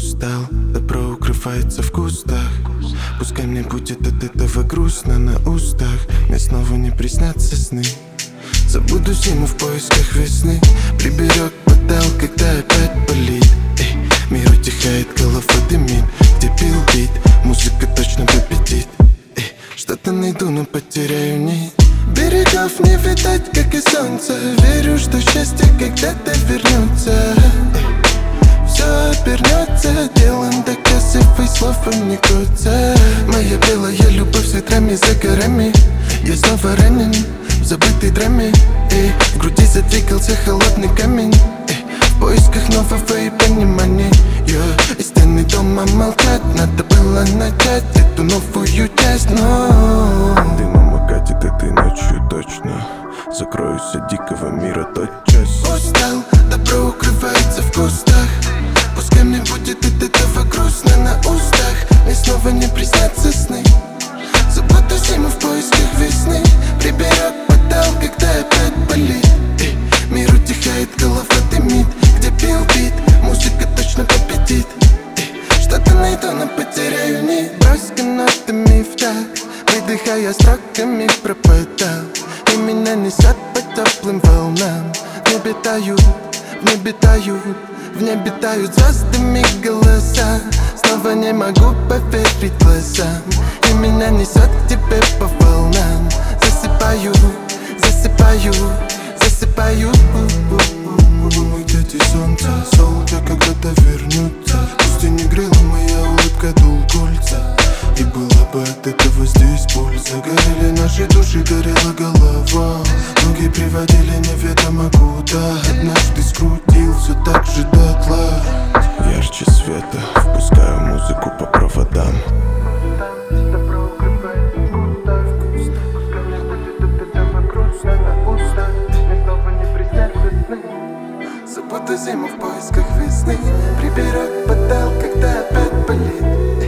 Устал, добро укрывается в кустах. Пускай мне будет от этого грустно на устах. Мне снова не приснятся сны. Забуду зиму в поисках весны. Приберет подал, когда опять болит. Мир утихает, голова дымит. Где бил бит, музыка точно победит. Что-то найду, но потеряю нить. Берегов не видать, как и солнца. Верю, что счастье когда-то вернется. Все обернется делом, доказывай словом не годится. Моя белая любовь с ветрами за горами. Я снова ранен в забытой драме. В груди задвигался холодный камень. В поисках нового и понимания. И стены дома молчат. Надо было начать эту новую часть, но дымом окатит этой ночью точно. Закроюсь от дикого мира тотчас. Устал, добро укрывается в кустах. Пускай мне будет от этого грустно на устах. Мне снова не приснятся сны. Забуду зиму в поисках весны. Приберет подал, когда опять болит. Мир утихает, голова дымит. Где бил бит, музыка точно победит. Что-то найду, но потеряю нить. Брось нотами в такт, выдыхая строками пропадал. И меня несет по теплым волнам. В небе тают, в небе тают, в небе тают звездами голоса. Снова не могу поверить глазам. И меня несет к тебе по волнам. Засыпаю, засыпаю, засыпаю. Мой дядя солнце, солнце когда-то вернется. Пусть и не грела моя улыбка, дул кольца. И была бы от этого здесь польза. Горели наши души, горела голова. Ноги приводили неведомо куда. Однажды скрутил все так же дотла. Ярче света, впускаю музыку по проводам. Забуду зиму в поисках весны. Приберет подал, когда опять болит.